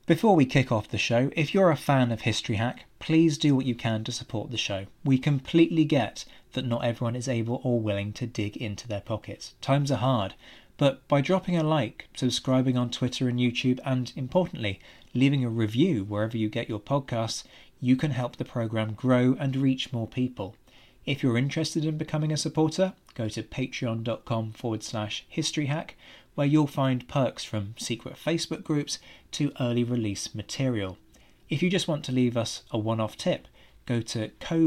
Before we kick off the show, if you're a fan of History Hack, please do what you can to support the show. We completely get that not everyone is able or willing to dig into their pockets. Times are hard, but by dropping a like, subscribing on Twitter and YouTube, and importantly, leaving a review wherever you get your podcasts, you can help the programme grow and reach more people. If you're interested in becoming a supporter, go to patreon.com/historyhack, where you'll find perks from secret Facebook groups to early release material. If you just want to leave us a one-off tip, go to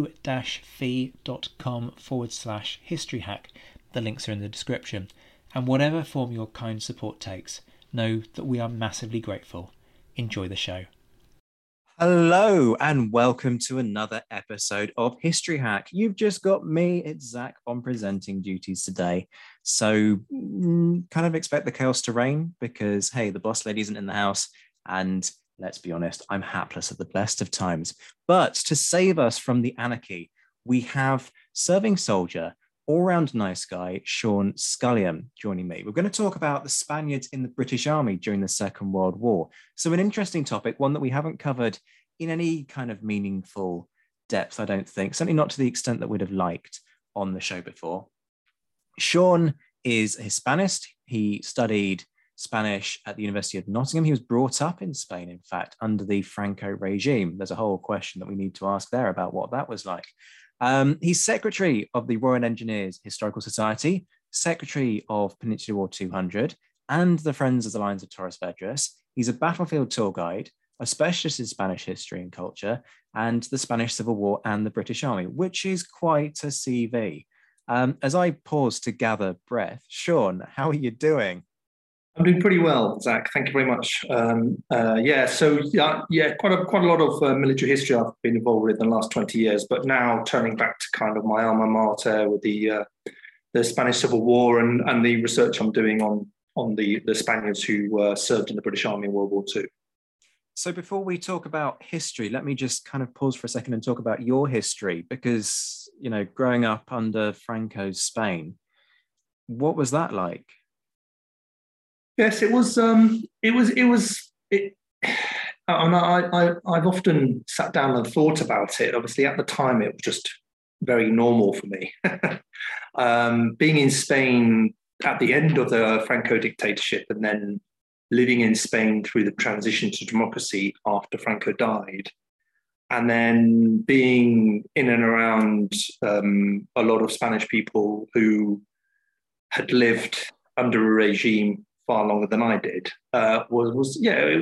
ko-fi.com/historyhack. The links are in the description. And whatever form your kind support takes, know that we are massively grateful. Enjoy the show. Hello and welcome to another episode of History Hack. You've just got me, it's Zach, on presenting duties today. So kind of expect the chaos to reign because, hey, the boss lady isn't in the house. And let's be honest, I'm hapless at the best of times. But to save us from the anarchy, we have serving soldier, all-round nice guy, Sean Scullion, joining me. We're going to talk about the Spaniards in the British Army during the Second World War. So an interesting topic, one that we haven't covered in any kind of meaningful depth, I don't think, certainly not to the extent that we'd have liked on the show before. Sean is a Hispanist. He studied Spanish at the University of Nottingham. He was brought up in Spain, in fact, under the Franco regime. There's a whole question that we need to ask there about what that was like. He's secretary of the Royal Engineers Historical Society, secretary of Peninsular War 200, and the Friends of the Lines of Torres Vedras. He's a battlefield tour guide, a specialist in Spanish history and culture, and the Spanish Civil War and the British Army, which is quite a CV. As I pause to gather breath, Sean, how are you doing? I'm doing pretty well, Zach. Thank you very much. Quite a lot of military history I've been involved with in the last 20 years, but now turning back to kind of my alma mater with the Spanish Civil War and the research I'm doing on the Spaniards who served in the British Army in World War II. So before we talk about history, let me just kind of pause for a second and talk about your history, because, you know, growing up under Franco's Spain, what was that like? Yes, it was. And I've often sat down and thought about it. Obviously, at the time, it was just very normal for me. Being in Spain at the end of the Franco dictatorship and then living in Spain through the transition to democracy after Franco died, and then being in and around a lot of Spanish people who had lived under a regime far longer than I did, it was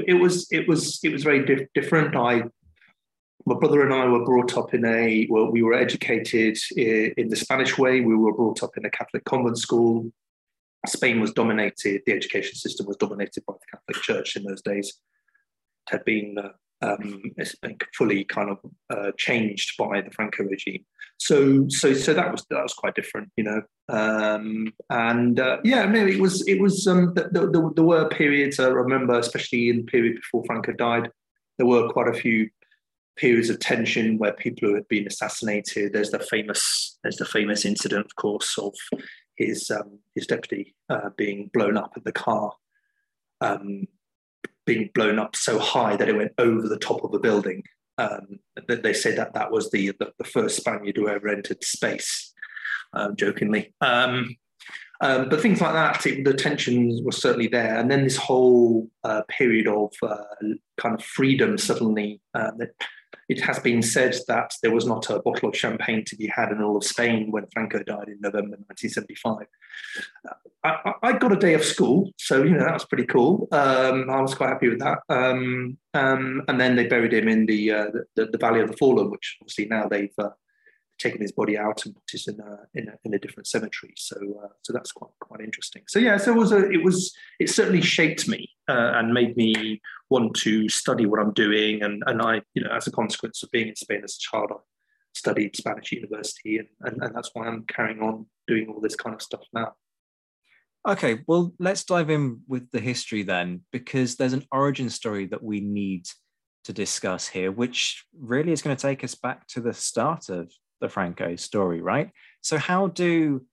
very different. My brother and I were brought up we were educated in the Spanish way. We were brought up in a Catholic convent school. Spain was dominated, the education system was dominated by the Catholic Church in those days. It had been fully kind of changed by the Franco regime. So that was quite different, you know. It was there were periods I remember, especially in the period before Franco died, there were quite a few periods of tension where people who had been assassinated. There's the famous incident, of course, of his deputy being blown up in the car. Being blown up so high that it went over the top of a building. They say that was the first Spaniard who ever entered space, jokingly. But things like that, the tensions were certainly there. And then this whole period of kind of freedom suddenly, it has been said that there was not a bottle of champagne to be had in all of Spain when Franco died in November 1975. I got a day of school, so, you know, that was pretty cool. I was quite happy with that. And then they buried him in the Valley of the Fallen, which obviously now they've taken his body out and put it in a different cemetery. So that's quite interesting. So yeah, so it certainly shaped me and made me want to study what I'm doing. And I, you know, as a consequence of being in Spain as a child, I studied Spanish at university, and that's why I'm carrying on doing all this kind of stuff now. Okay, well, let's dive in with the history then, because there's an origin story that we need to discuss here, which really is going to take us back to the start of the Franco story, right? So how do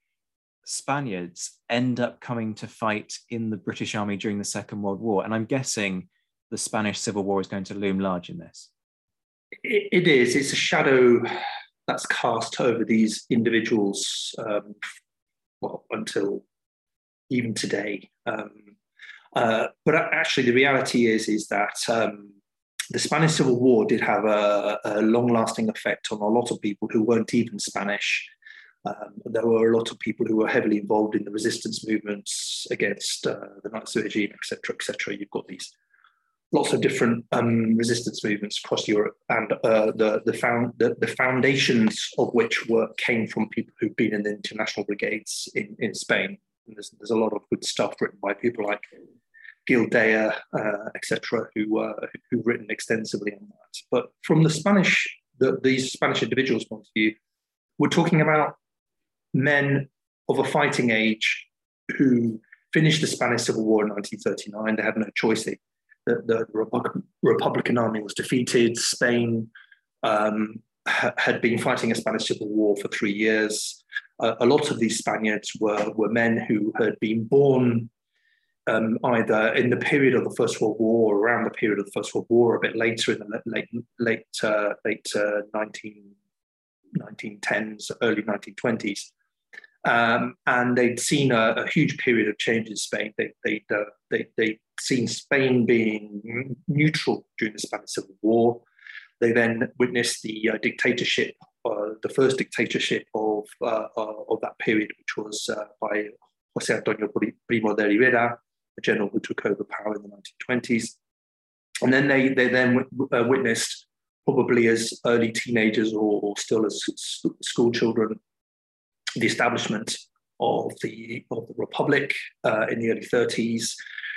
Spaniards end up coming to fight in the British Army during the Second World War? And I'm guessing the Spanish Civil War is going to loom large in this? It is. It's a shadow that's cast over these individuals, until even today. But actually, the reality is that the Spanish Civil War did have a long-lasting effect on a lot of people who weren't even Spanish. There were a lot of people who were heavily involved in the resistance movements against the Nazi regime, etc., etc. You've got these lots of different resistance movements across Europe, and the foundations of which came from people who've been in the international brigades in Spain. And there's a lot of good stuff written by people like Gil Dea, etc., who've written extensively on that. But from these Spanish individuals' point of view, we're talking about men of a fighting age who finished the Spanish Civil War in 1939. They had no choice. The Republican Army was defeated. Spain had been fighting a Spanish Civil War for 3 years. A lot of these Spaniards were men who had been born either in the period of the First World War or around the period of the First World War, a bit later in the late 1910s, early 1920s. And they'd seen a huge period of change in Spain. They'd seen Spain being neutral during the Spanish Civil War. They then witnessed the dictatorship, the first dictatorship of that period, which was by José Antonio Primo de Rivera, a general who took over power in the 1920s. And then they witnessed, probably as early teenagers or still as school children, the establishment of the Republic in the early 30s,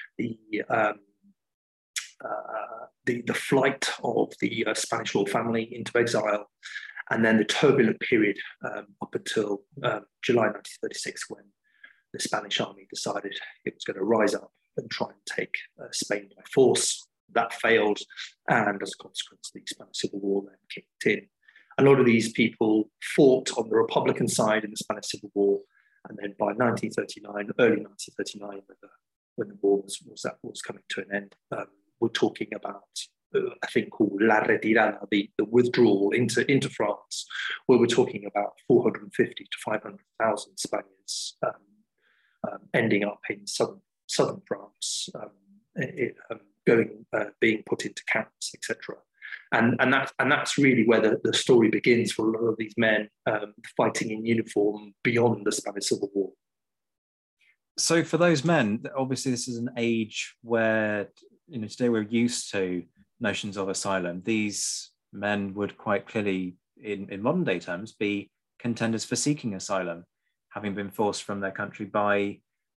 the flight of the Spanish royal family into exile, and then the turbulent period up until July 1936, when the Spanish army decided it was going to rise up and try and take Spain by force. That failed, and as a consequence, the Spanish Civil War then kicked in. A lot of these people fought on the Republican side in the Spanish Civil War, and then by 1939, early 1939, when the war was coming to an end, we're talking about a thing called La Retirada, the withdrawal into France, where we're talking about 450 to 500,000 Spaniards ending up in southern France, being put into camps, etc. And that's really where the story begins for a lot of these men fighting in uniform beyond the Spanish Civil War. So for those men, obviously this is an age where, today we're used to notions of asylum. These men would quite clearly, in modern day terms, be contenders for seeking asylum, having been forced from their country by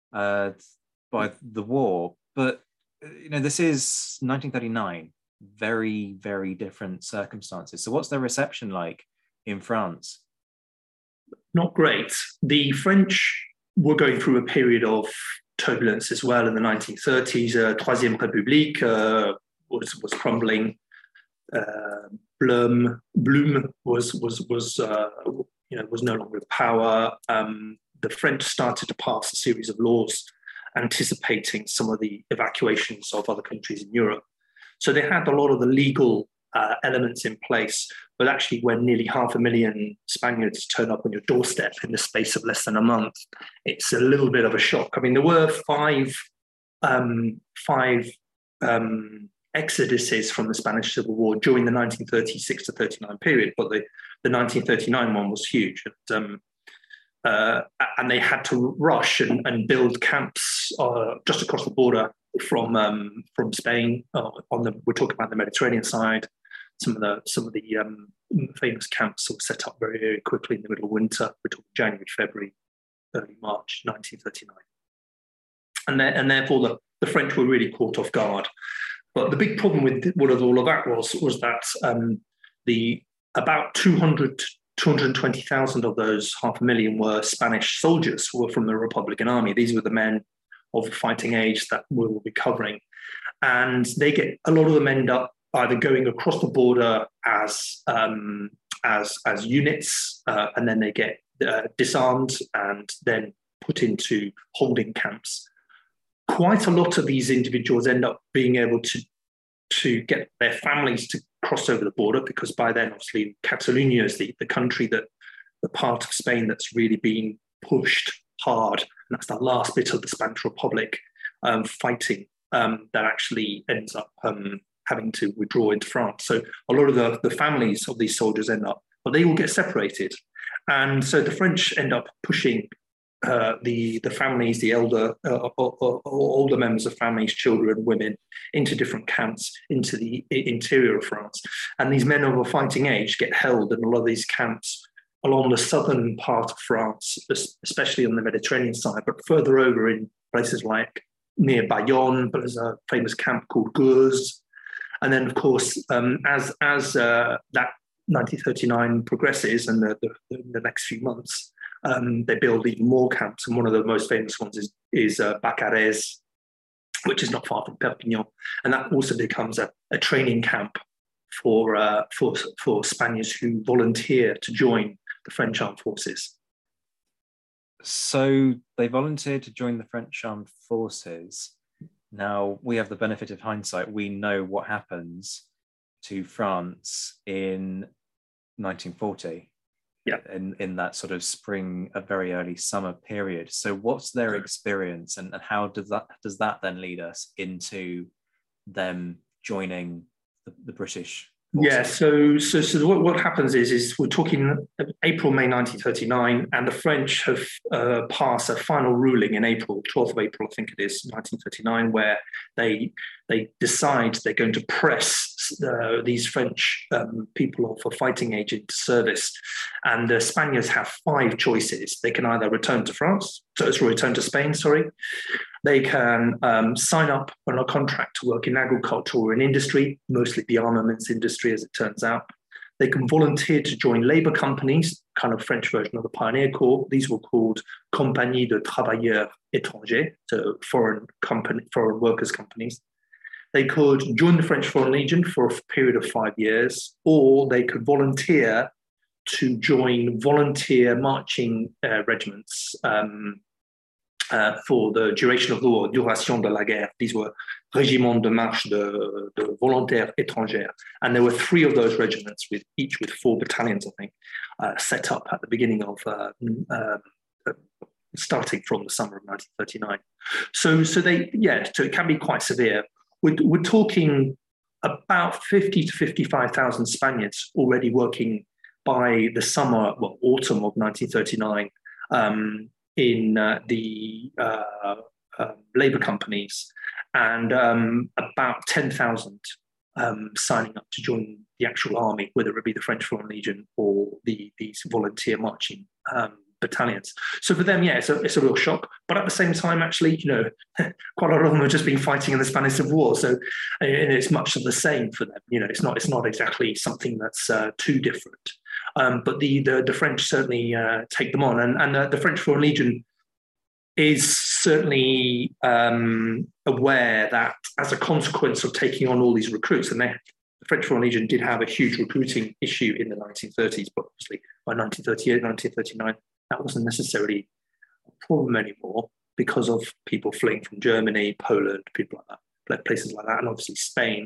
the war. But this is 1939. Very, very different circumstances. So what's their reception like in France? Not great. The French were going through a period of turbulence as well in the 1930s. Troisième République was crumbling. Blum was no longer in power. The French started to pass a series of laws anticipating some of the evacuations of other countries in Europe. So they had a lot of the legal elements in place, but actually when nearly 500,000 Spaniards turn up on your doorstep in the space of less than a month, it's a little bit of a shock. I mean, there were five exoduses from the Spanish Civil War during the 1936 to 39 period, but the 1939 one was huge. And they had to rush and build camps just across the border from Spain. We're talking about the Mediterranean side. Some of the famous camps were set up very, very quickly in the middle of winter. We're talking January, February, early March 1939, and therefore the French were really caught off guard. But the big problem with all of that was that about 220,000 of those 500,000 were Spanish soldiers who were from the Republican Army. These were the men of fighting age that we will be covering. And a lot of them end up either going across the border as units, and then they get disarmed and then put into holding camps. Quite a lot of these individuals end up being able to to get their families to cross over the border, because by then, obviously, Catalonia is the country that the part of Spain that's really being pushed hard. And that's the last bit of the Spanish Republic fighting that actually ends up having to withdraw into France. So a lot of the families of these soldiers end up, but they all get separated. And so the French end up pushing the families, the older members of families, children, women, into different camps into the interior of France. And these men of a fighting age get held in a lot of these camps along the southern part of France, especially on the Mediterranean side, but further over in places like near Bayonne, but there's a famous camp called Gurs. And then, of course, as that 1939 progresses and the next few months, they build even more camps. And one of the most famous ones is Baccarès, which is not far from Perpignan. And that also becomes a training camp for Spaniards who volunteer to join the French armed forces. So they volunteered to join the French armed forces. Now, we have the benefit of hindsight. We know what happens to France in 1940. Yeah. In that sort of spring, a very early summer period. So what's their experience, and how does that then lead us into them joining the British forces? Yeah, so what happens is we're talking April, May 1939, and the French have passed a final ruling in April, 12th of April, I think it is, 1939, where they decide they're going to press these French people of a fighting age into service. And the Spaniards have 5 choices. They can either return to Spain, sorry. They can sign up on a contract to work in agriculture or in industry, mostly the armaments industry, as it turns out. They can volunteer to join labour companies, kind of French version of the Pioneer Corps. These were called Compagnie de Travailleurs Étrangers, so foreign workers' companies. They could join the French Foreign Legion for a period of 5 years, or they could volunteer to join volunteer marching regiments for the duration of the war, duration de la guerre. These were Régiments de Marche de Volontaires Étrangers. And there were 3 of those regiments, each with 4 battalions, I think, set up at the beginning of, starting from the summer of 1939. So it can be quite severe. We're talking about 50 to 55,000 Spaniards already working by the autumn of 1939 in the labour companies, and about 10,000 signing up to join the actual army, whether it be the French Foreign Legion or these volunteer marching battalions. So for them, it's a real shock. But at the same time, actually, quite a lot of them have just been fighting in the Spanish Civil War, so and it's much of the same for them. It's not exactly something that's too different. But the French certainly take them on, and the French Foreign Legion is certainly aware that as a consequence of taking on all these recruits, and the French Foreign Legion did have a huge recruiting issue in the 1930s, but obviously by 1938, 1939, that wasn't necessarily a problem anymore because of people fleeing from Germany, Poland, people like that, places like that, and obviously Spain.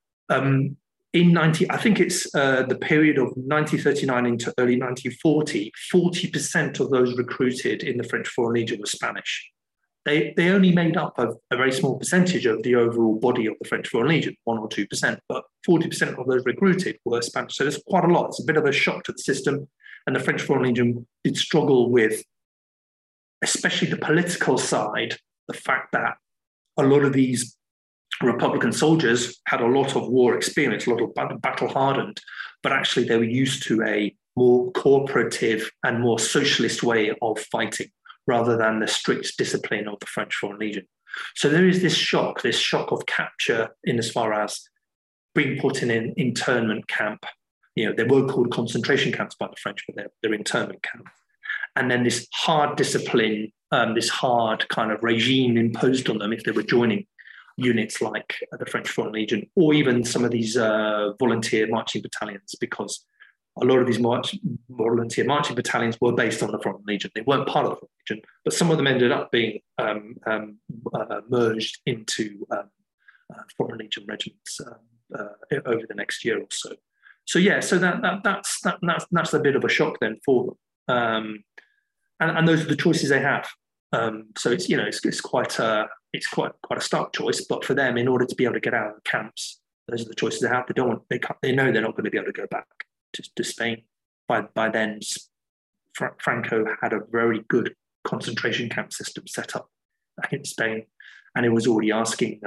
I think it's the period of 1939 into early 1940, 40% of those recruited in the French Foreign Legion were Spanish. They only made up a very small percentage of the overall body of the French Foreign Legion, 1 or 2%, but 40% of those recruited were Spanish. So it's quite a lot. It's a bit of a shock to the system. And the French Foreign Legion did struggle with, especially the political side, the fact that a lot of these Republican soldiers had a lot of war experience, a lot of battle hardened, but actually they were used to a more cooperative and more socialist way of fighting rather than the strict discipline of the French Foreign Legion. So there is this shock of capture in as far as being put in an internment camp. They were called concentration camps by the French, but they're internment camps. And then this hard discipline, this hard kind of regime imposed on them if they were joining units like the French Foreign Legion, or even some of these volunteer marching battalions, because a lot of these volunteer marching battalions were based on the Foreign Legion. They weren't part of the Foreign Legion, but some of them ended up being merged into Foreign Legion regiments. over the next year or so. So yeah, so that's a bit of a shock then for them, and those are the choices they have. So it's quite a stark choice, but for them, in order to be able to get out of the camps, those are the choices they have. They know they're not going to be able to go back to Spain. By then, Franco had a very good concentration camp system set up back in Spain, and it was already asking.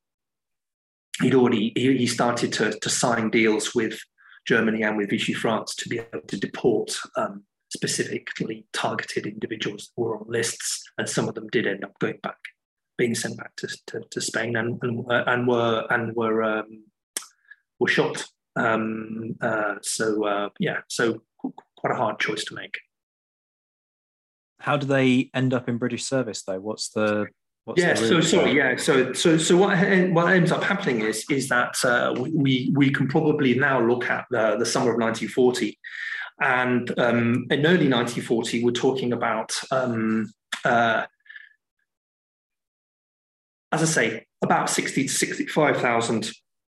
He started to sign deals with Germany and with Vichy France to be able to deport specifically targeted individuals who were on lists, and some of them did end up being sent back to Spain and were shot. So quite a hard choice to make. How do they end up in British service though? So what ends up happening is that we can probably now look at the summer of 1940, and in early 1940 we're talking about as I say, about 60 to 65,000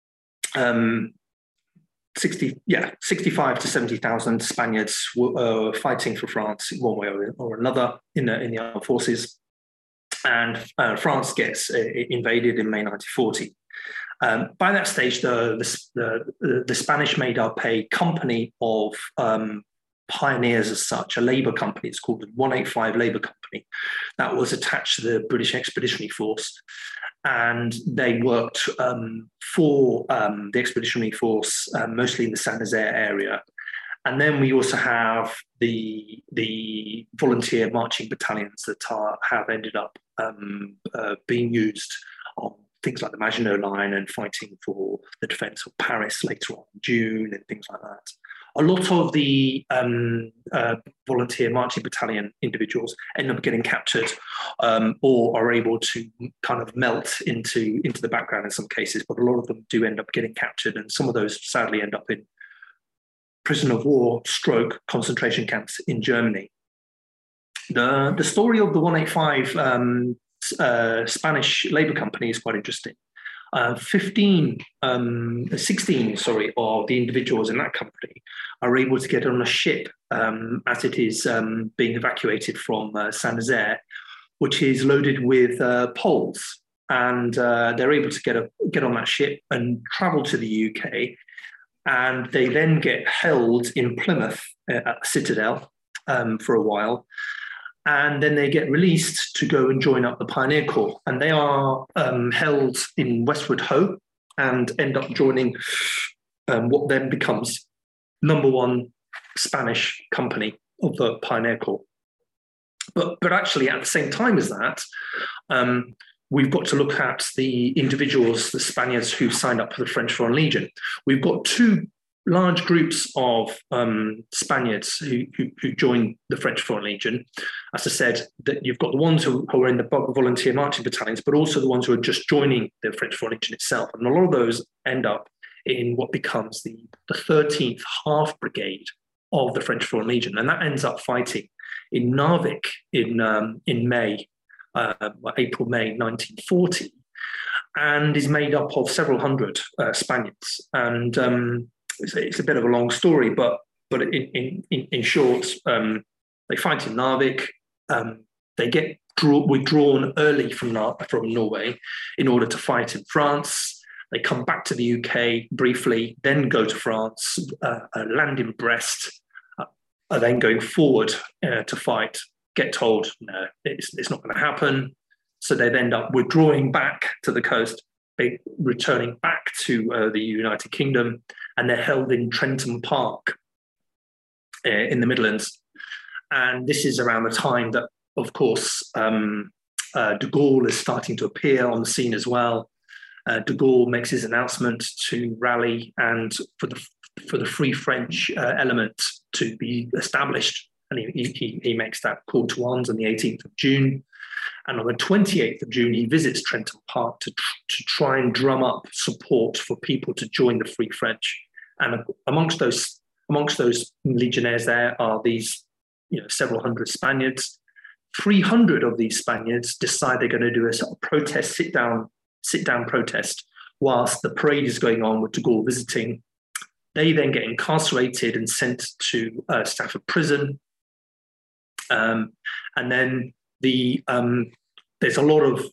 65 to 70,000 Spaniards were fighting for France in one way or another in the armed forces. And France gets invaded in May 1940. By that stage, the Spanish made up a company of pioneers as such, a labour company. It's called the 185 Labour Company, that was attached to the British Expeditionary Force. And they worked for the Expeditionary Force, mostly in the Saint-Nazaire area. And then we also have the volunteer marching battalions that have ended up being used on things like the Maginot Line and fighting for the defence of Paris later on in June and things like that. A lot of the volunteer marching battalion individuals end up getting captured or are able to kind of melt into the background in some cases, but a lot of them do end up getting captured, and some of those sadly end up in prison of war / concentration camps in Germany. The story of the 185 Spanish Labour Company is quite interesting. 16 of the individuals in that company are able to get on a ship as it is being evacuated from Saint-Nazaire, which is loaded with Poles, and they're able to get on that ship and travel to the UK, and they then get held in Plymouth at the Citadel for a while. And then they get released to go and join up the Pioneer Corps. And they are held in Westward Ho and end up joining what then becomes #1 Spanish company of the Pioneer Corps. But actually, at the same time as that, we've got to look at the individuals, the Spaniards who signed up for the French Foreign Legion. We've got two large groups of Spaniards who joined the French Foreign Legion. As I said, that you've got the ones who are in the volunteer marching battalions, but also the ones who are just joining the French Foreign Legion itself. And a lot of those end up in what becomes the 13th Half Brigade of the French Foreign Legion. And that ends up fighting in Narvik in May, April, May 1940, and is made up of several hundred Spaniards. And it's a bit of a long story, but in short, they fight in Narvik. They get withdrawn early from Norway in order to fight in France. They come back to the UK briefly, then go to France, land in Brest, are then going forward to fight. Get told, no, it's not going to happen. So they end up withdrawing back to the coast, returning back to the United Kingdom, and they're held in Trenton Park in the Midlands. And this is around the time that, of course, de Gaulle is starting to appear on the scene as well. De Gaulle makes his announcement to rally and for the Free French element to be established. And he makes that call to arms on the 18th of June. And on the 28th of June, he visits Trenton Park to try and drum up support for people to join the Free French. And amongst those legionnaires there are these, several hundred Spaniards. 300 of these Spaniards decide they're going to do a sort of protest, sit down protest whilst the parade is going on with de Gaulle visiting. They then get incarcerated and sent to Stafford Prison. And then there's a lot of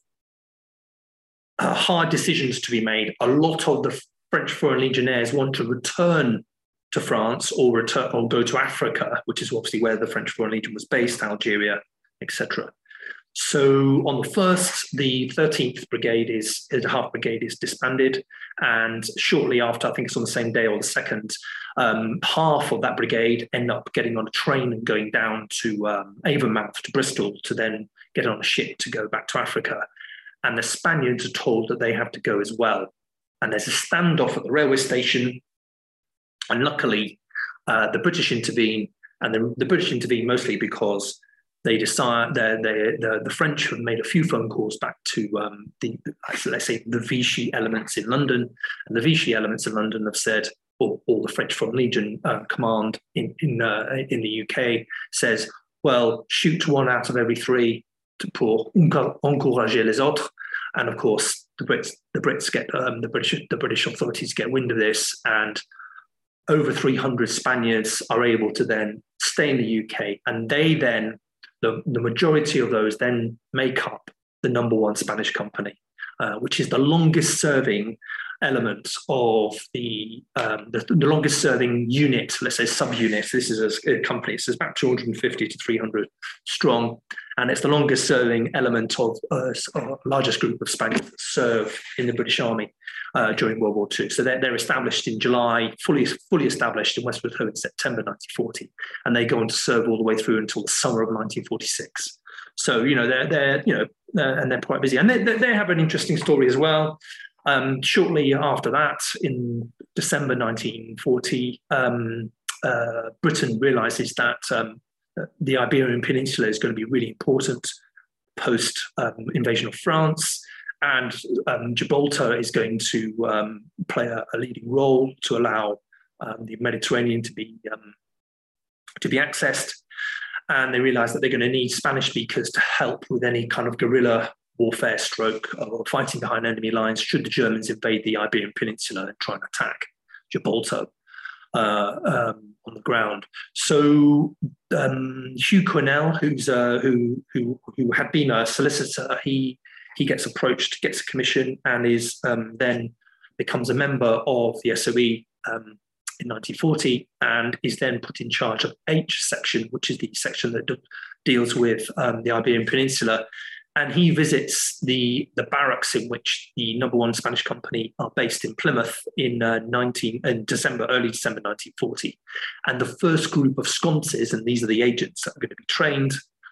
hard decisions to be made. A lot of the French Foreign Legionnaires want to return to France or go to Africa, which is obviously where the French Foreign Legion was based, Algeria, etc. So on the 1st, the 13th Brigade half brigade is disbanded, and shortly after, I think it's on the same day or the 2nd, half of that brigade end up getting on a train and going down to Avonmouth, to Bristol, to then get on a ship to go back to Africa. And the Spaniards are told that they have to go as well. And there's a standoff at the railway station. And luckily, the British intervene, and the British intervene mostly because they decide the French have made a few phone calls back to let's say the Vichy elements in London, and the Vichy elements in London have said, or the French Foreign Legion command in the UK says, well, shoot one out of every three pour encourager les autres, and of course the Brits get the British authorities get wind of this, and over 300 Spaniards are able to then stay in the UK, and they then, the majority of those then make up the number 1 Spanish company, which is the longest serving element of the longest serving unit, let's say subunit. This is a company, so it's about 250 to 300 strong, and it's the longest serving element of a largest group of Spaniards that serve in the British Army during World War II. So they're established in July, fully established in Westward Ho in September 1940, and they go on to serve all the way through until the summer of 1946. So they're quite busy, and they have an interesting story as well. Shortly after that, in December 1940, Britain realizes that the Iberian Peninsula is going to be really important post invasion of France, and Gibraltar is going to play a leading role to allow the Mediterranean to be accessed. And they realize that they're going to need Spanish speakers to help with any kind of guerrilla warfare or fighting behind enemy lines should the Germans invade the Iberian Peninsula and try and attack Gibraltar on the ground. So Hugh Quinnell, who had been a solicitor, he gets approached, gets a commission, and is then becomes a member of the SOE in 1940, and is then put in charge of H section, which is the section that deals with the Iberian Peninsula. And he visits the barracks in which the number 1 Spanish company are based in Plymouth in early December 1940. And the first group of sconces, and these are the agents that are going to be trained,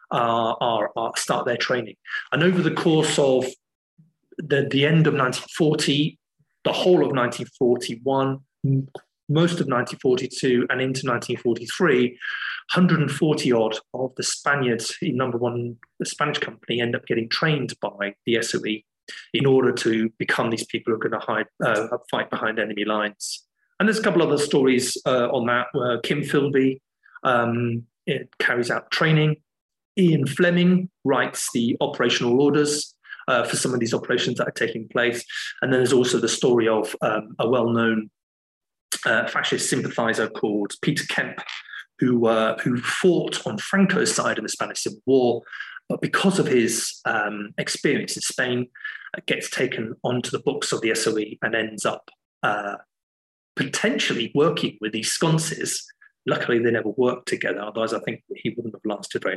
start their training. And over the course of the end of 1940, the whole of 1941, most of 1942 and into 1943, 140 odd of the Spaniards in number 1, the Spanish company, end up getting trained by the SOE in order to become these people who are going to fight behind enemy lines. And there's a couple other stories on that, where Kim Philby carries out training. Ian Fleming writes the operational orders for some of these operations that are taking place. And then there's also the story of a well-known fascist sympathizer called Peter Kemp, who fought on Franco's side in the Spanish Civil War, but because of his experience in Spain, gets taken onto the books of the SOE and ends up potentially working with these sconces. Luckily, they never worked together, otherwise I think he wouldn't have lasted very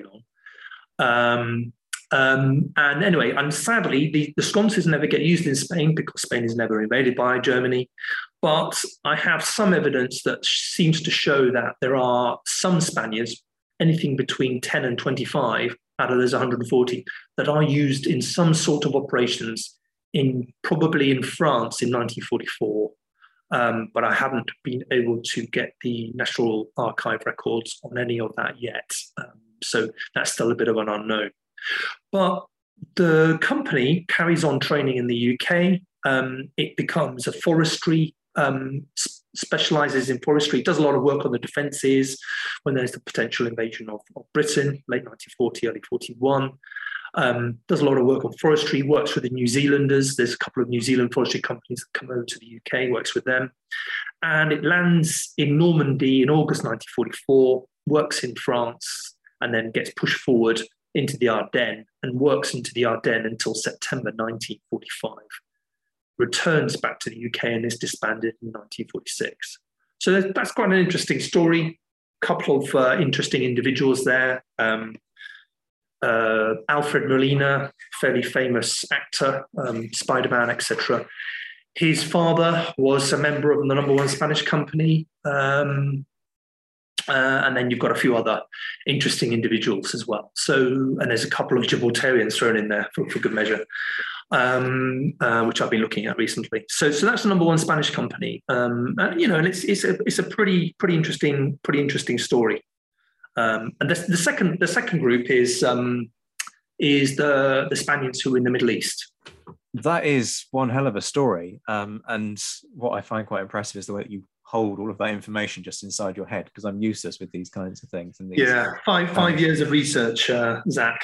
long. And anyway, and sadly, the sconces never get used in Spain because Spain is never invaded by Germany. But I have some evidence that seems to show that there are some Spaniards, anything between 10 and 25 out of those 140, that are used in some sort of operations probably in France in 1944. But I haven't been able to get the National Archive records on any of that yet. So that's still a bit of an unknown. But the company carries on training in the UK. It becomes a forestry, specializes in forestry, does a lot of work on the defenses when there's the potential invasion of Britain, late 1940, early 41. Does a lot of work on forestry, works with the New Zealanders. There's a couple of New Zealand forestry companies that come over to the UK, works with them. And it lands in Normandy in August 1944, works in France, and then gets pushed forward into the Ardennes and works into the Ardennes until September 1945. Returns back to the UK and is disbanded in 1946. So that's quite an interesting story. A couple of interesting individuals there. Alfred Molina, fairly famous actor, Spider-Man, etc. His father was a member of the number one Spanish company. And then you've got a few other interesting individuals as well. So, and there's a couple of Gibraltarians thrown in there for good measure, which I've been looking at recently. So that's the number one Spanish company. And it's a pretty interesting story. And the second group is the Spaniards who were in the Middle East. That is one hell of a story. And what I find quite impressive is the way that you hold all of that information just inside your head, because I'm useless with these kinds of things. And these, five years of research, Zach.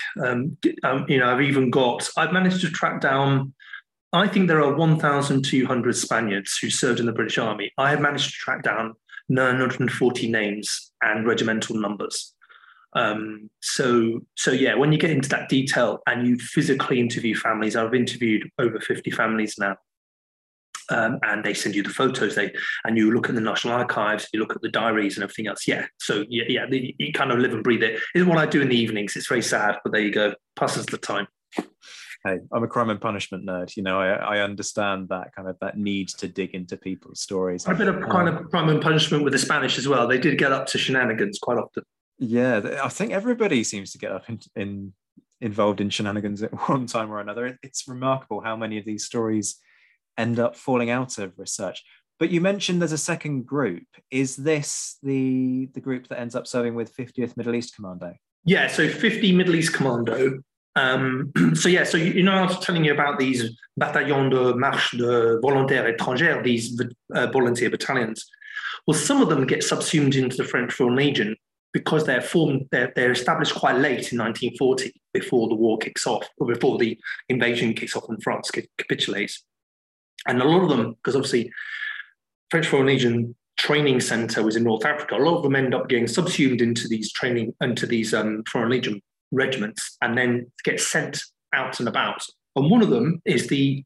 I've managed to track down, I think there are 1,200 Spaniards who served in the British Army. I have managed to track down 940 names and regimental numbers. So yeah, when you get into that detail and you physically interview families, I've interviewed over 50 families now. And they send you the photos, and you look at the National Archives, you look at the diaries and everything else. Yeah, so yeah, you kind of live and breathe it. It's what I do in the evenings. It's very sad, but there you go. Passes the time. Hey, I'm a crime and punishment nerd. I understand that need to dig into people's stories. A bit of kind of crime and punishment with the Spanish as well. They did get up to shenanigans quite often. Yeah, I think everybody seems to get up involved in shenanigans at one time or another. It's remarkable how many of these stories end up falling out of research. But you mentioned there's a second group. Is this the group that ends up serving with 50th Middle East Commando? Yeah, so 50 Middle East Commando. I was telling you about these Bataillons de Marche de Volontaires Étrangers, these volunteer battalions. Well, some of them get subsumed into the French Foreign Legion because they're established quite late in 1940, before the war kicks off, or before the invasion kicks off and France capitulates. And a lot of them, because obviously French Foreign Legion training center was in North Africa, a lot of them end up getting subsumed into these Foreign Legion regiments and then get sent out and about. And one of them is the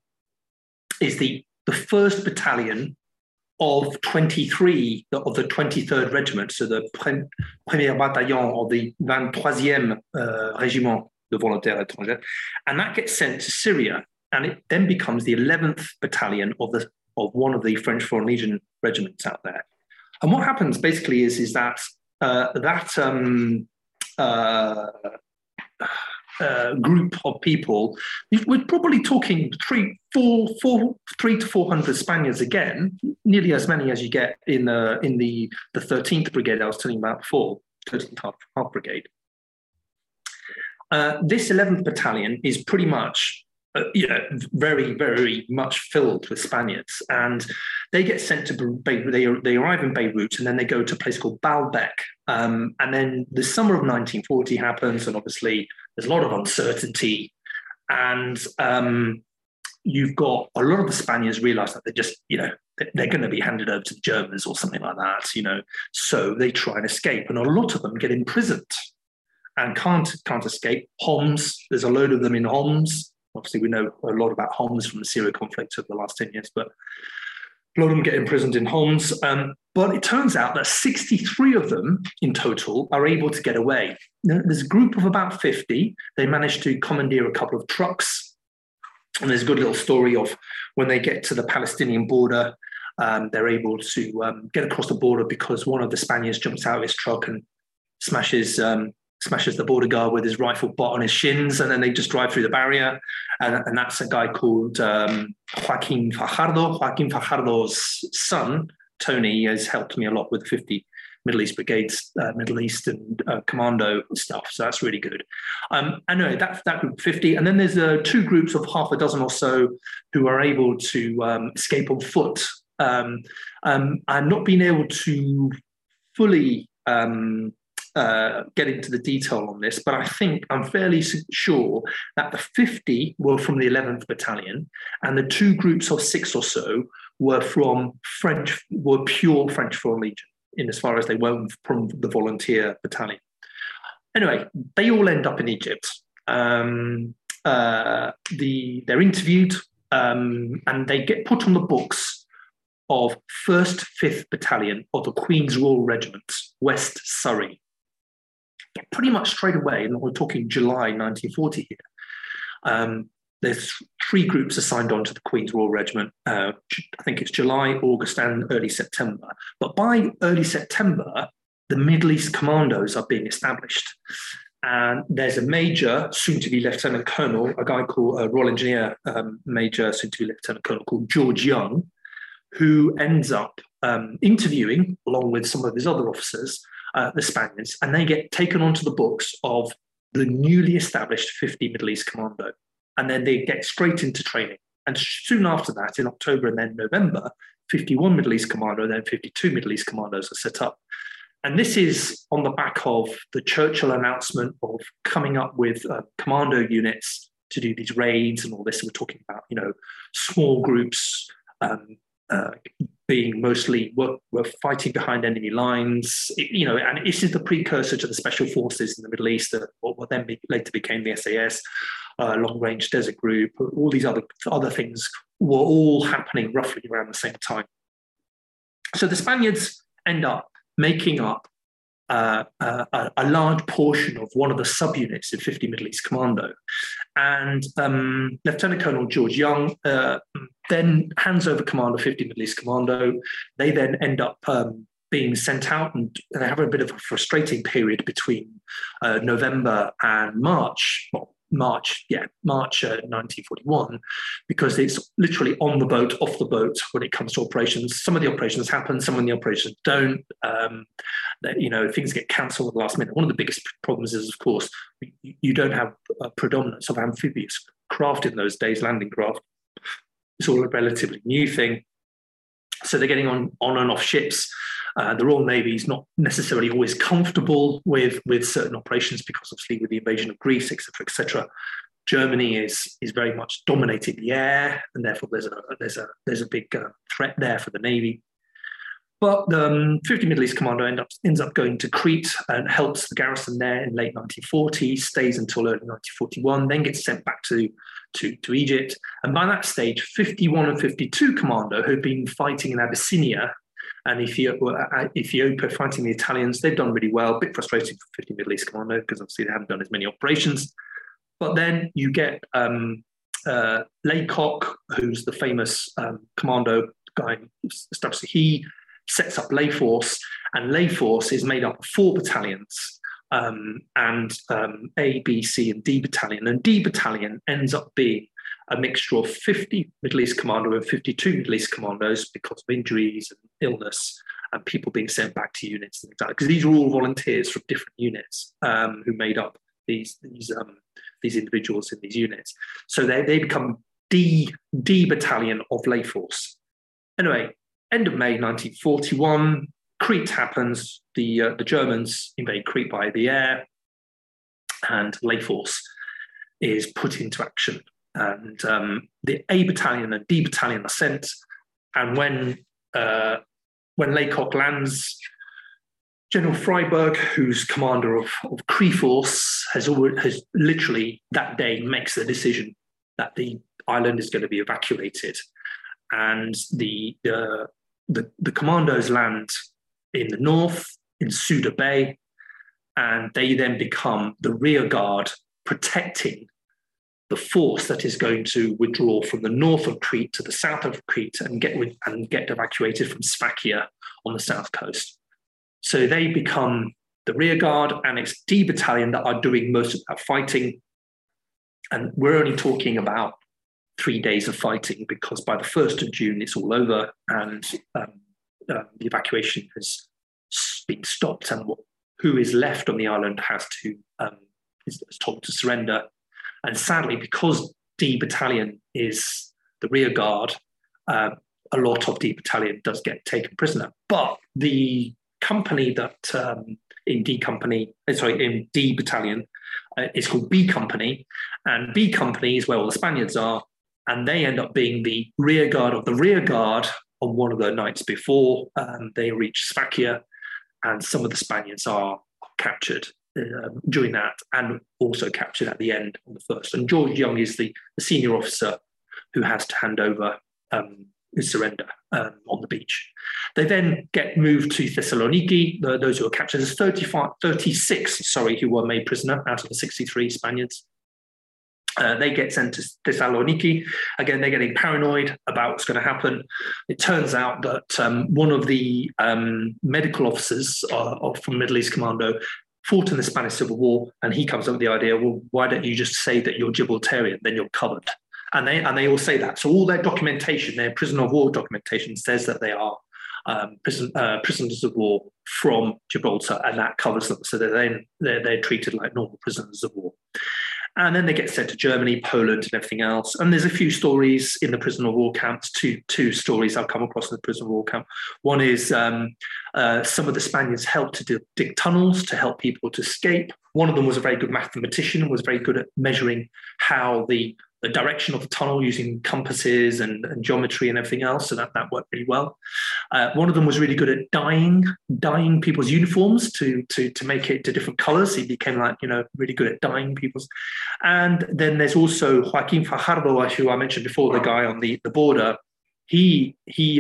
first battalion of 23 of the 23rd Regiment, so the Premier Bataillon of the 23e Régiment de Volontaires Étrangers, and that gets sent to Syria. And it then becomes the 11th battalion of one of the French Foreign Legion regiments out there. And what happens basically is that group of people, we're probably talking 300 to 400 Spaniards again, nearly as many as you get in the 13th Brigade I was telling you about before, 13th Half Brigade. This 11th battalion is pretty much very, very much filled with Spaniards, and they get sent to Beirut. They arrive in Beirut, and then they go to a place called Baalbek. And then the summer of 1940 happens, and obviously there's a lot of uncertainty. And you've got a lot of the Spaniards realize that they're just, they're going to be handed over to the Germans or something like that, So they try and escape, and a lot of them get imprisoned and can't escape. Homs, there's a load of them in Homs. Obviously, we know a lot about Homs from the Syria conflict over the last 10 years, but a lot of them get imprisoned in Homs. But it turns out that 63 of them in total are able to get away. There's a group of about 50. They manage to commandeer a couple of trucks. And there's a good little story of when they get to the Palestinian border, they're able to get across the border because one of the Spaniards jumps out of his truck and smashes the border guard with his rifle butt on his shins, and then they just drive through the barrier. And that's a guy called Joaquin Fajardo. Joaquin Fajardo's son, Tony, has helped me a lot with the 50 Middle East Brigades, Middle East and Commando stuff. So that's really good. Anyway, that's that group of 50. And then there's two groups of half a dozen or so who are able to escape on foot. And not being able to fully get into the detail on this, but I'm fairly sure that the 50 were from the 11th Battalion, and the 2 groups of 6 or so were pure French Foreign Legion, in as far as they were from the volunteer battalion. Anyway, they all end up in Egypt. They're interviewed, and they get put on the books of 1st 5th Battalion of the Queen's Royal Regiment, West Surrey. Pretty much straight away, and we're talking July 1940 here. There's 3 groups assigned on to the Queen's Royal Regiment. I think it's July, August, and early September. But by early September, the Middle East Commandos are being established. And there's a major, soon-to-be Lieutenant Colonel, a guy called Royal Engineer Major, soon-to-be Lieutenant Colonel called George Young, who ends up interviewing, along with some of his other officers, the Spaniards, and they get taken onto the books of the newly established 50 Middle East Commando. And then they get straight into training. And soon after that, in October and then November, 51 Middle East Commando and then 52 Middle East Commandos are set up. And this is on the back of the Churchill announcement of coming up with commando units to do these raids and all this. We're talking about, small groups, being mostly were fighting behind enemy lines, and this is the precursor to the special forces in the Middle East, what then later became the SAS, Long Range Desert Group. All these other things were all happening roughly around the same time. So the Spaniards end up making up a large portion of one of the subunits in 50 Middle East Commando. And Lieutenant Colonel George Young then hands over command of 50 Middle East Commando. They then end up being sent out, and they have a bit of a frustrating period between November and March. March 1941, because it's literally on the boat, off the boat when it comes to operations. Some of the operations happen, some of the operations don't. Things get cancelled at the last minute. One of the biggest problems is, of course, you don't have a predominance of amphibious craft in those days, landing craft. It's all a relatively new thing. So they're getting on and off ships. The Royal Navy is not necessarily always comfortable with certain operations because, obviously, with the invasion of Greece, etc., Germany is very much dominating the air, and therefore there's a big threat there for the Navy. But the 50 Middle East Commando ends up going to Crete and helps the garrison there in late 1940, stays until early 1941, then gets sent back to Egypt. And by that stage, 51 and 52 Commando, who've been fighting in Abyssinia and Ethiopia, fighting the Italians, they've done really well. A bit frustrating for 50 Middle East Commando because obviously they haven't done as many operations. But then you get Laycock, who's the famous commando guy. He sets up Lay Force, and Lay Force is made up of 4 battalions, and A, B, C, and D Battalion. And D Battalion ends up being a mixture of 50 Middle East Commando and 52 Middle East Commandos because of injuries and illness and people being sent back to units, because these are all volunteers from different units who made up these individuals in these units. So they become D Battalion of Lay Force. Anyway, end of May 1941, Crete happens. The Germans invade Crete by the air, and Lay Force is put into action. And the A Battalion and D Battalion are sent. And when Laycock lands, General Freiberg, who's commander of Cree Force, has literally that day makes the decision that the island is going to be evacuated, and the commandos land in the north in Suda Bay, and they then become the rear guard protecting the force that is going to withdraw from the north of Crete to the south of Crete and get evacuated from Sfakia on the south coast. So they become the rear guard, and it's D Battalion that are doing most of that fighting. And we're only talking about 3 days of fighting, because by the 1st of June, it's all over, and the evacuation has been stopped, and who is left on the island is told to surrender. And sadly, because D Battalion is the rear guard, a lot of D Battalion does get taken prisoner. But the company that in D Company, in D Battalion. It's called B Company, and B Company is where all the Spaniards are, and they end up being the rear guard of the rear guard on one of the nights before they reach Sfakia, and some of the Spaniards are captured during that, and also captured at the end on the first. And George Young is the senior officer who has to hand over his surrender on the beach. They then get moved to Thessaloniki. Those who are captured, there's 36 who were made prisoner out of the 63 Spaniards. They get sent to Thessaloniki. Again, they're getting paranoid about what's going to happen. It turns out that one of the medical officers from Middle East Commando fought in the Spanish Civil War, and he comes up with the idea, well, why don't you just say that you're Gibraltarian, then you're covered. And they all say that. So all their documentation, their prisoner of war documentation, says that they are prisoners of war from Gibraltar, and that covers them. So they're treated like normal prisoners of war. And then they get sent to Germany, Poland, and everything else. And there's a few stories in the prisoner of war camps, two stories I've come across in the prisoner of war camp. One is some of the Spaniards helped to dig tunnels to help people to escape. One of them was a very good mathematician, was very good at measuring how the direction of the tunnel using compasses and geometry and everything else. So that worked really well. One of them was really good at dyeing people's uniforms to make it to different colors. He became really good at dyeing people's. And then there's also Joaquin Fajardo, who I mentioned before, the guy on the border. He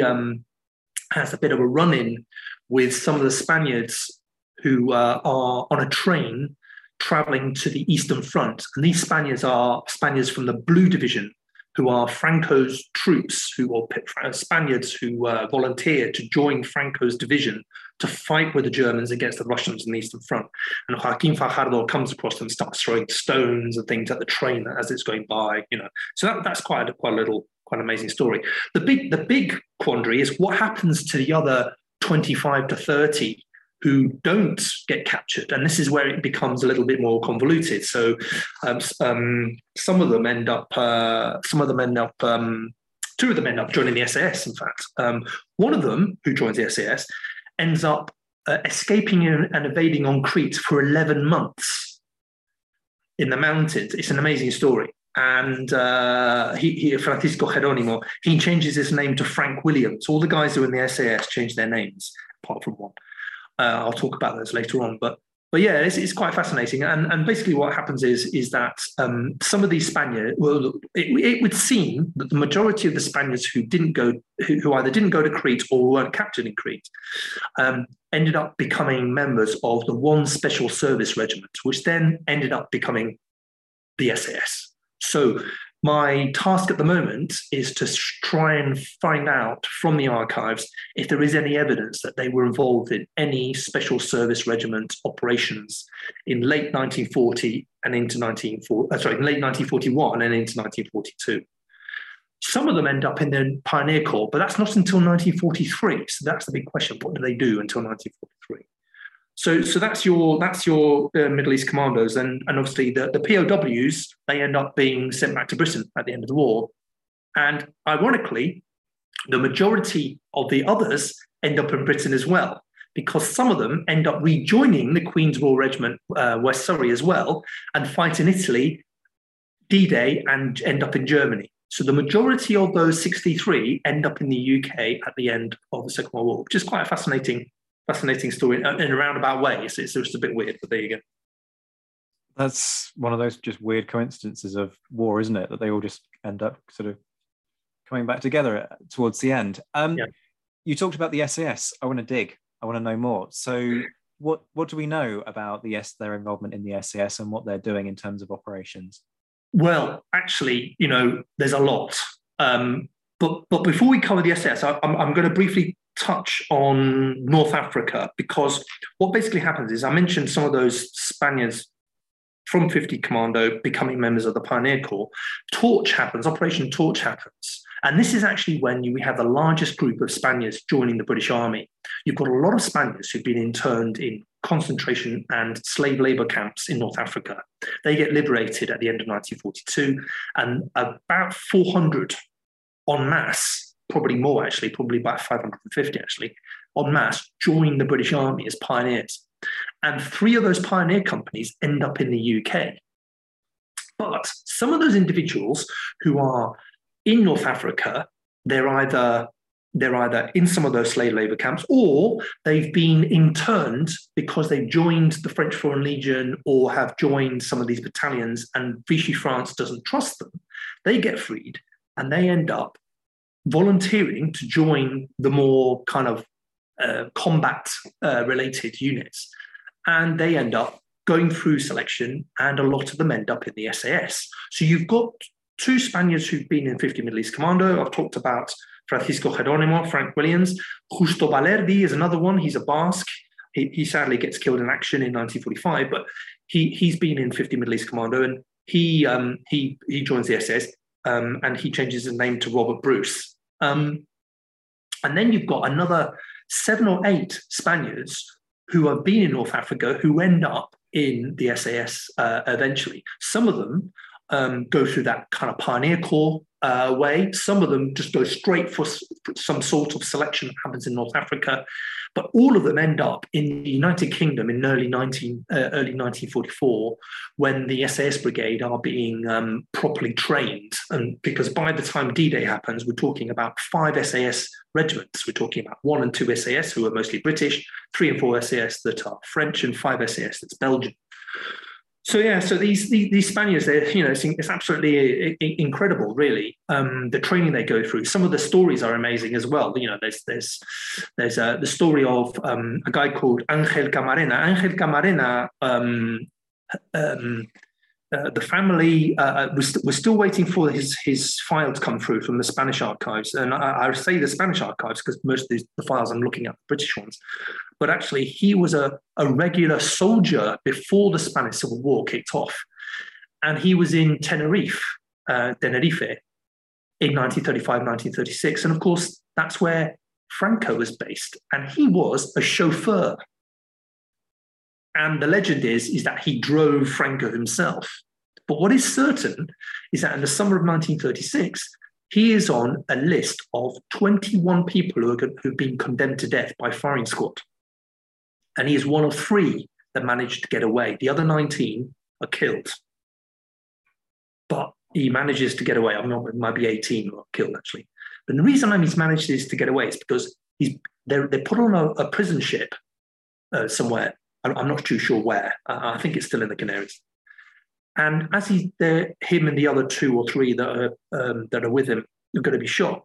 has a bit of a run-in with some of the Spaniards who are on a train traveling to the Eastern Front. And these Spaniards are Spaniards from the Blue Division, who are Franco's troops, Spaniards who volunteered to join Franco's division to fight with the Germans against the Russians in the Eastern Front. And Joaquin Fajardo comes across them and starts throwing stones and things at the train as it's going by. So that's quite an amazing story. The big quandary is what happens to the other 25 to 30 who don't get captured, and this is where it becomes a little bit more convoluted. So, two of them end up joining the SAS. In fact, one of them who joins the SAS ends up escaping and evading on Crete for 11 months in the mountains. It's an amazing story. And Francisco Geronimo, he changes his name to Frank Williams. All the guys who are in the SAS change their names, apart from one. I'll talk about those later on, but yeah, it's quite fascinating. And basically, what happens is that some of these Spaniards, well, it would seem that the majority of the Spaniards who either didn't go to Crete or weren't captured in Crete, ended up becoming members of the One Special Service Regiment, which then ended up becoming the SAS. So my task at the moment is to try and find out from the archives if there is any evidence that they were involved in any special service regiment operations in late 1940 and into late 1941 and into 1942. Some of them end up in the Pioneer Corps, but that's not until 1943. So that's the big question: what do they do until 1943? So that's your Middle East commandos, and obviously the POWs, they end up being sent back to Britain at the end of the war, and ironically, the majority of the others end up in Britain as well, because some of them end up rejoining the Queen's Royal Regiment West Surrey as well, and fight in Italy, D-Day, and end up in Germany. So the majority of those 63 end up in the UK at the end of the Second World War, which is quite a fascinating story in a roundabout way. It's just a bit weird, but there you go. That's one of those just weird coincidences of war, isn't it? That they all just end up sort of coming back together towards the end. You talked about the SAS. I want to dig. I want to know more. So what do we know about their involvement in the SAS and what they're doing in terms of operations? Well, actually, there's a lot. But before we cover the SAS, I'm going to briefly touch on North Africa, because what basically happens is I mentioned some of those Spaniards from 50 Commando becoming members of the Pioneer Corps. Operation Torch happens. And this is actually when we have the largest group of Spaniards joining the British Army. You've got a lot of Spaniards who've been interned in concentration and slave labor camps in North Africa. They get liberated at the end of 1942, and about 400 en masse, probably more actually, probably about 550 actually, en masse, join the British Army as pioneers. And 3 of those pioneer companies end up in the UK. But some of those individuals who are in North Africa, they're either in some of those slave labor camps, or they've been interned because they've joined the French Foreign Legion or have joined some of these battalions, and Vichy France doesn't trust them. They get freed and they end up volunteering to join the more kind of combat related units. And they end up going through selection, and a lot of them end up in the SAS. So you've got 2 Spaniards who've been in 50 Middle East Commando. I've talked about Francisco Geronimo, Frank Williams. Justo Valerdi is another one. He's a Basque. He sadly gets killed in action in 1945, but he's been in 50 Middle East Commando, and he joins the SAS, and he changes his name to Robert Bruce. And then you've got another 7 or 8 Spaniards who have been in North Africa who end up in the SAS eventually. Some of them go through that kind of pioneer corps way. Some of them just go straight for some sort of selection that happens in North Africa. But all of them end up in the United Kingdom in early 1944, when the SAS brigade are being properly trained. And because by the time D-Day happens, we're talking about 5 SAS regiments. We're talking about 1 and 2 SAS, who are mostly British, 3 and 4 SAS that are French, and 5 SAS that's Belgian. So these Spaniards, it's absolutely incredible, really. The training they go through. Some of the stories are amazing as well. There's the story of a guy called Ángel Camarena. Ángel Camarena, the family was still waiting for his file to come through from the Spanish archives. And I say the Spanish archives because most of the files I'm looking at are British ones. But actually, he was a regular soldier before the Spanish Civil War kicked off. And he was in Tenerife in 1935, 1936. And of course, that's where Franco was based. And he was a chauffeur. And the legend is that he drove Franco himself. But what is certain is that in the summer of 1936, he is on a list of 21 people who've been condemned to death by firing squad. And he is one of 3 that managed to get away. The other 19 are killed. But he manages to get away. I mean, it might be 18 who are killed, actually. But the reason he's managed to get away is because they're put on a prison ship somewhere. I'm not too sure where. I think it's still in the Canaries. And as him and the other 2 or 3 that are with him are going to be shot,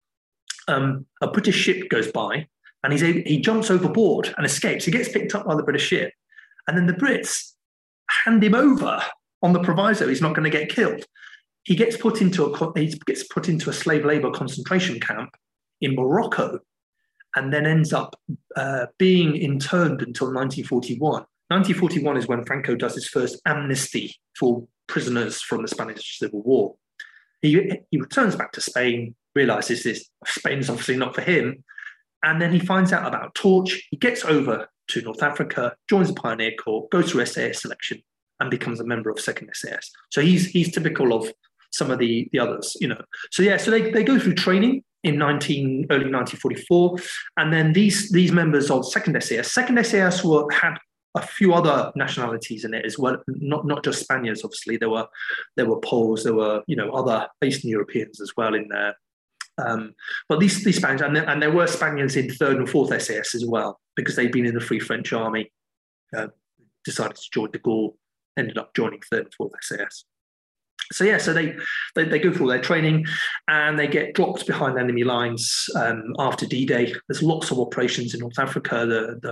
a British ship goes by, and he jumps overboard and escapes. He gets picked up by the British ship, and then the Brits hand him over on the proviso he's not going to get killed. He gets put into a slave labor concentration camp in Morocco, and then ends up being interned until 1941. 1941 is when Franco does his first amnesty for prisoners from the Spanish Civil War. He returns back to Spain, realizes Spain's obviously not for him, and then he finds out about Torch. He gets over to North Africa, joins the Pioneer Corps, goes through SAS selection, and becomes a member of 2nd SAS. So he's typical of some of the others, So they go through training in early 1944, and then these members of 2nd SAS. 2nd SAS had a few other nationalities in it as well, not just Spaniards. Obviously, there were Poles, there were other Eastern Europeans as well in there. But these Spaniards, and there were Spaniards in 3rd and 4th SAS as well, because they'd been in the Free French Army, decided to join de Gaulle, ended up joining 3rd and 4th SAS. So they go through all their training, and they get dropped behind enemy lines after D-Day. There's lots of operations in North Africa.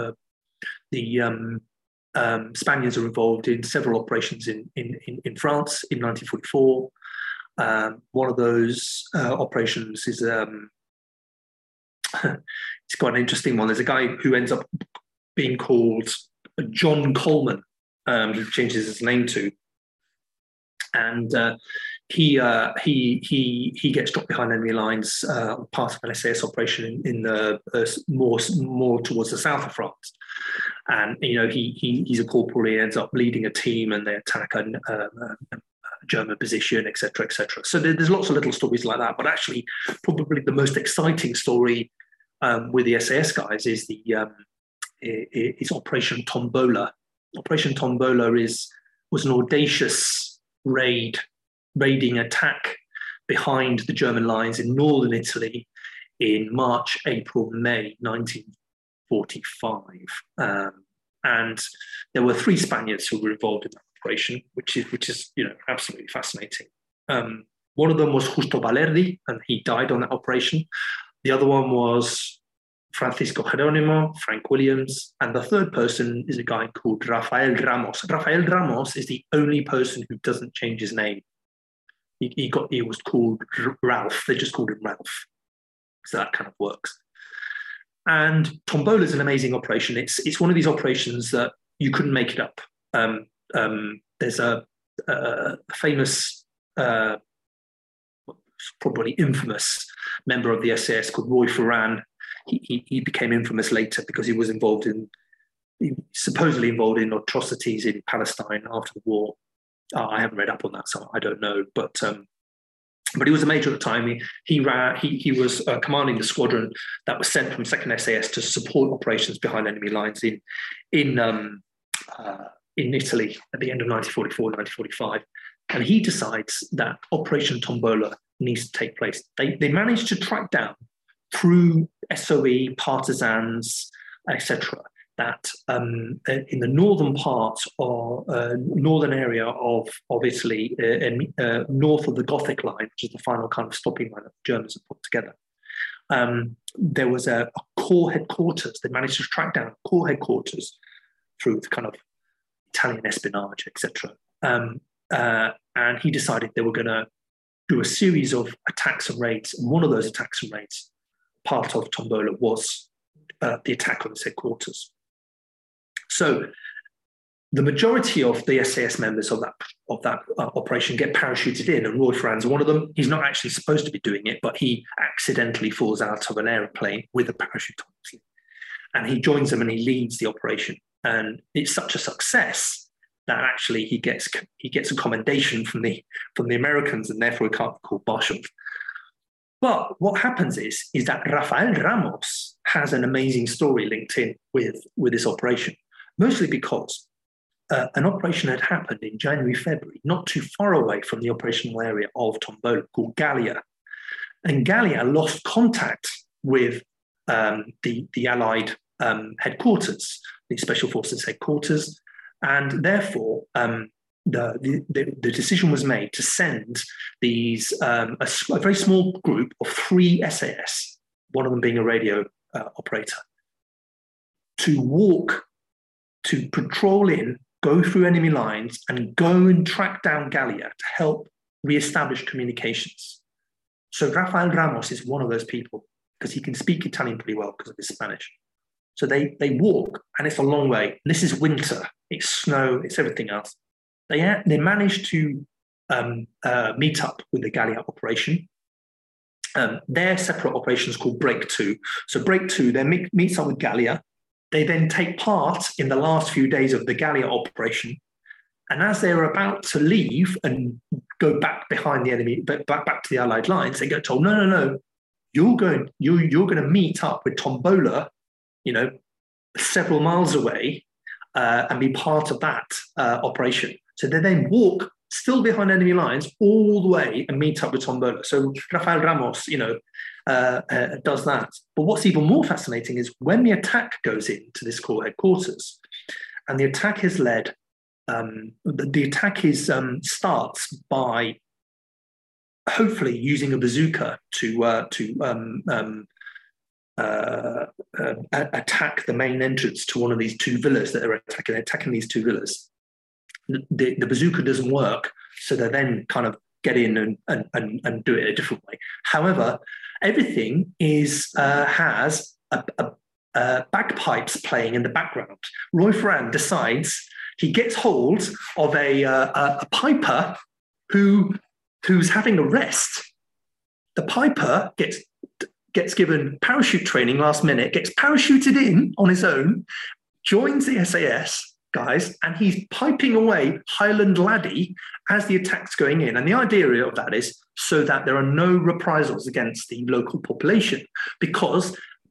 The Spaniards are involved in several operations in France in 1944. One of those operations is it's quite an interesting one. There's a guy who ends up being called John Coleman. He changes his name to. And he gets dropped behind enemy lines, part of an SAS operation in the more towards the south of France. And he's a corporal. He ends up leading a team, and they attack a German position, etc., etc. So there's lots of little stories like that. But actually, probably the most exciting story with the SAS guys is is Operation Tombola. Operation Tombola was an audacious raiding attack behind the German lines in northern Italy in March, April, May 1945. And there were 3 Spaniards who were involved in that operation, which is absolutely fascinating. One of them was Justo Valerdi, and he died on that operation. The other one was Francisco Geronimo, Frank Williams, and the third person is a guy called Rafael Ramos. Rafael Ramos is the only person who doesn't change his name. He was called Ralph. They just called him Ralph. So that kind of works. And Tombola is an amazing operation. It's one of these operations that you couldn't make it up. There's a famous, probably infamous member of the SAS called Roy Ferran. He became infamous later because he was supposedly involved in atrocities in Palestine after the war. I haven't read up on that, so I don't know. But he was a major at the time. He was commanding the squadron that was sent from 2nd SAS to support operations behind enemy lines in Italy at the end of 1944, 1945. And he decides that Operation Tombola needs to take place. They managed to track down through SOE, partisans, etc., that in the northern part or northern area of Italy, north of the Gothic line, which is the final kind of stopping line that the Germans have put together, there was a corps headquarters. They managed to track down corps headquarters through the kind of Italian espionage, etc. And he decided they were going to do a series of attacks and raids. And one of those attacks and raids, part of Tombola, was the attack on his headquarters. So the majority of the SAS members of that operation get parachuted in, and Roy Ferran's one of them. He's not actually supposed to be doing it, but he accidentally falls out of an aeroplane with a parachute, obviously. And he joins them and he leads the operation. And it's such a success that actually he gets a commendation from the Americans, and therefore he can't be called Marshal. But what happens is that Rafael Ramos has an amazing story linked in with this operation, mostly because an operation had happened in January, February, not too far away from the operational area of Tombola, called Gallia. And Gallia lost contact with the Allied headquarters, the Special Forces headquarters, and therefore the decision was made to send these a very small group of 3 SAS, one of them being a radio operator, to patrol in, go through enemy lines, and go and track down Gallia to help reestablish communications. So Rafael Ramos is one of those people because he can speak Italian pretty well because of his Spanish. So they walk, and it's a long way. And this is winter, it's snow, it's everything else. They managed to meet up with the Gallia operation. Their separate operations called Break 2. So Break 2 then meets up with Gallia. They then take part in the last few days of the Gallia operation. And as they're about to leave and go back behind the enemy, back to the Allied lines, they get told, no, you're going to meet up with Tombola, several miles away, and be part of that operation. So they then walk still behind enemy lines all the way and meet up with Tombola. So Rafael Ramos, does that. But what's even more fascinating is when the attack goes into this corps headquarters, and the attack is led. The attack starts by hopefully using a bazooka to attack the main entrance to one of these 2 villas that they're attacking. They're attacking these 2 villas. The bazooka doesn't work, so they then kind of get in and do it a different way. However, everything has bagpipes playing in the background. Roy Ferran decides he gets hold of a piper who's having a rest. The piper gets given parachute training last minute, gets parachuted in on his own, joins the SAS guys, and he's piping away Highland Laddie as the attack's going in. And the idea of that is so that there are no reprisals against the local population, because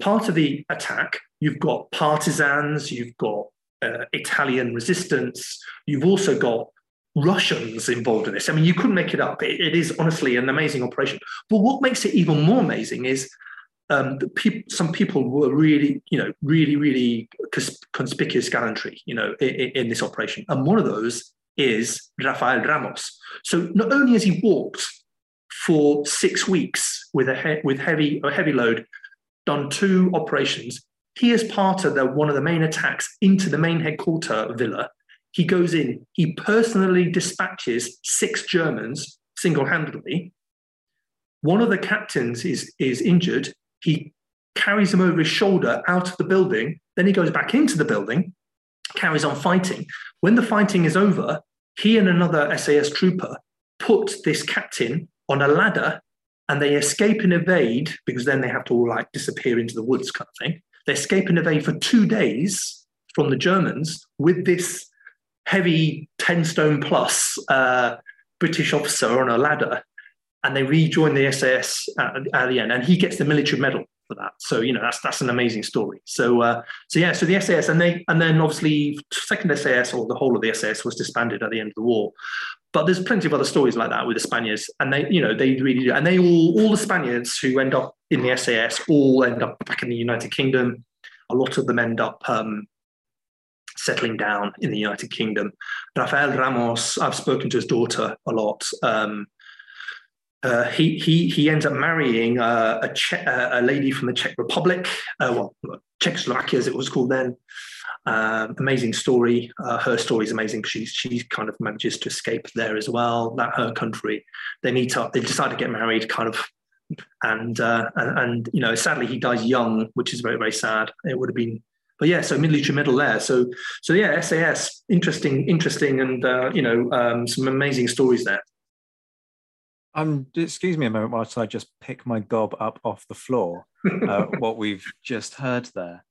part of the attack, you've got partisans, you've got Italian resistance, you've also got Russians involved in this. I mean, you couldn't make it up. It is honestly an amazing operation. But what makes it even more amazing is some people were really, really conspicuous gallantry, in this operation. And one of those is Rafael Ramos. So not only has he walked for 6 weeks with a heavy load, done 2 operations, he is part of one of the main attacks into the main headquarter villa. He goes in, he personally dispatches 6 Germans single-handedly. One of the captains is injured. He carries him over his shoulder out of the building. Then he goes back into the building, carries on fighting. When the fighting is over, he and another SAS trooper put this captain on a ladder, and they escape and evade, because then they have to all disappear into the woods kind of thing. They escape and evade for 2 days from the Germans with this heavy 10 stone plus British officer on a ladder, and they rejoin the SAS at the end, and he gets the military medal for that. So that's an amazing story. So the SAS, and then obviously second SAS, or the whole of the SAS, was disbanded at the end of the war. But there's plenty of other stories like that with the Spaniards, and they really do. And they all the Spaniards who end up in the SAS all end up back in the United Kingdom. A lot of them end up settling down in the United Kingdom. Rafael Ramos, I've spoken to his daughter a lot. He ends up marrying a lady from the Czech Republic, Czechoslovakia as it was called then. Amazing story. Her story is amazing because she kind of manages to escape there as well. That her country. They meet up. They decide to get married, and sadly he dies young, which is very, very sad. It would have been. But yeah, so military medal there. So yeah, SAS, interesting, and some amazing stories there. Excuse me a moment whilst I just pick my gob up off the floor. What we've just heard there.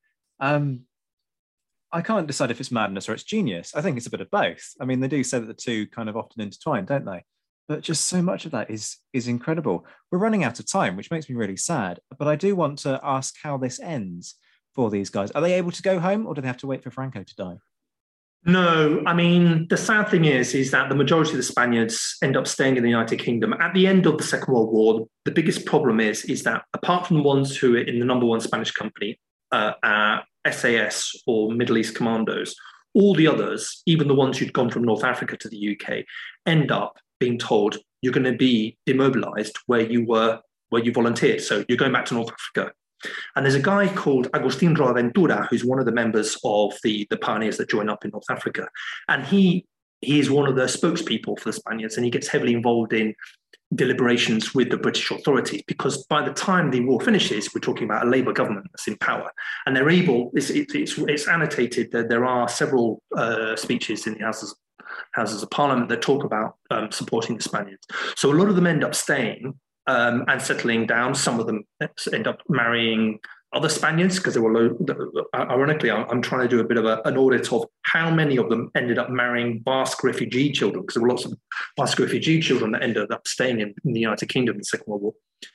I can't decide if it's madness or it's genius. I think it's a bit of both. I mean, they do say that the two kind of often intertwine, don't they? But just so much of that is incredible. We're running out of time, which makes me really sad. But I do want to ask how this ends for these guys. Are they able to go home, or do they have to wait for Franco to die? No, I mean, the sad thing is that the majority of the Spaniards end up staying in the United Kingdom. At the end of the Second World War, the biggest problem is that apart from the ones who are in the number 1 Spanish company, SAS or Middle East Commandos, all the others, even the ones who'd gone from North Africa to the UK, end up being told you're going to be demobilized where you volunteered. So you're going back to North Africa. And there's a guy called Agustin Roaventura, who's one of the members of the pioneers that join up in North Africa. And he is one of the spokespeople for the Spaniards, and he gets heavily involved in deliberations with the British authorities, because by the time the war finishes, we're talking about a Labour government that's in power. And they're able, it's annotated that there are several speeches in the Houses of Parliament that talk about supporting the Spaniards. So a lot of them end up staying and settling down. Some of them end up marrying other Spaniards, because they were ironically, I'm trying to do a bit of an audit of how many of them ended up marrying Basque refugee children, because there were lots of Basque refugee children that ended up staying in the United Kingdom in the Second World War.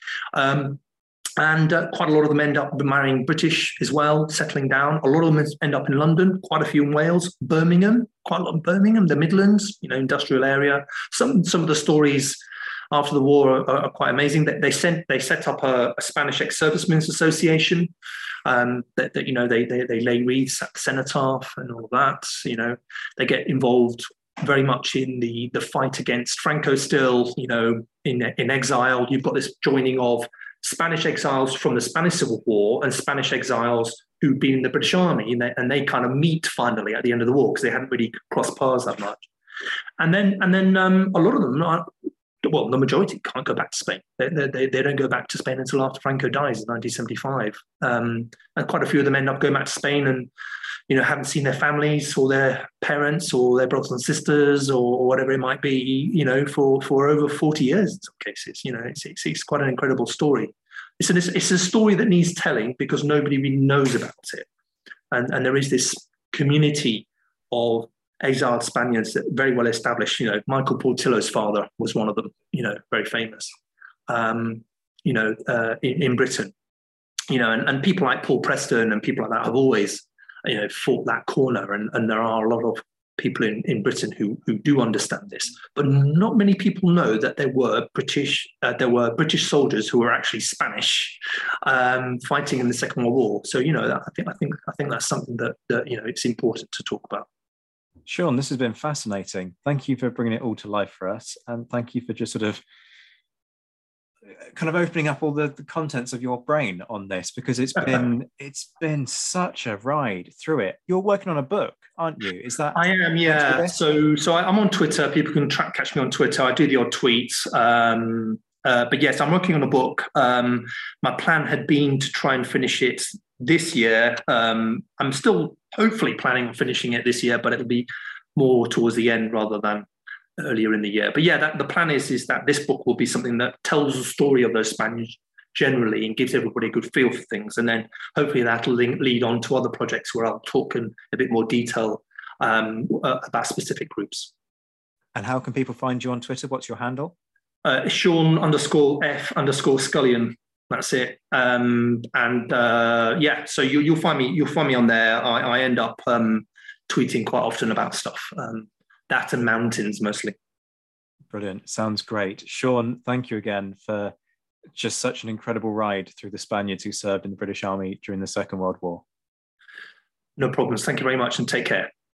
And quite a lot of them end up marrying British as well, settling down. A lot of them end up in London, quite a few in Wales, Birmingham, quite a lot in Birmingham, the Midlands, industrial area. Some of the stories after the war are quite amazing. They set up a Spanish ex-servicemen's association. They lay wreaths at the cenotaph and all of that. They get involved very much in the fight against Franco still. In exile, you've got this joining of Spanish exiles from the Spanish Civil War and Spanish exiles who'd been in the British Army, and they kind of meet finally at the end of the war, because they hadn't really crossed paths that much. And then a lot of them the majority can't go back to Spain. They don't go back to Spain until after Franco dies in 1975. And quite a few of them end up going back to Spain and, haven't seen their families or their parents or their brothers and sisters or whatever it might be, for over 40 years in some cases. It's quite an incredible story. It's a story that needs telling because nobody really knows about it. And there is this community of exiled Spaniards that very well established. Michael Portillo's father was one of them, very famous, in Britain. and people like Paul Preston and people like that have always, fought that corner. And there are a lot of people in Britain who do understand this, but not many people know that there were British soldiers who were actually Spanish, fighting in the Second World War. So I think that's something that it's important to talk about. Sean, this has been fascinating. Thank you for bringing it all to life for us, and thank you for just sort of kind of opening up all the contents of your brain on this, because it's been such a ride through it. You're working on a book, aren't you? Is that? I am, yeah. So I'm on Twitter. People can catch me on Twitter. I do the odd tweets. But yes, I'm working on a book. My plan had been to try and finish it this year. I'm still hopefully planning on finishing it this year, but it'll be more towards the end rather than earlier in the year. But yeah, the plan is that this book will be something that tells the story of those Spaniards generally and gives everybody a good feel for things. And then hopefully that'll lead on to other projects where I'll talk in a bit more detail about specific groups. And how can people find you on Twitter? What's your handle? Sean_F_Scullion. That's it. So you'll find me on there. I end up tweeting quite often about stuff. That and mountains mostly. Brilliant. Sounds great. Sean, thank you again for just such an incredible ride through the Spaniards who served in the British Army during the Second World War. No problems. Thank you very much and take care.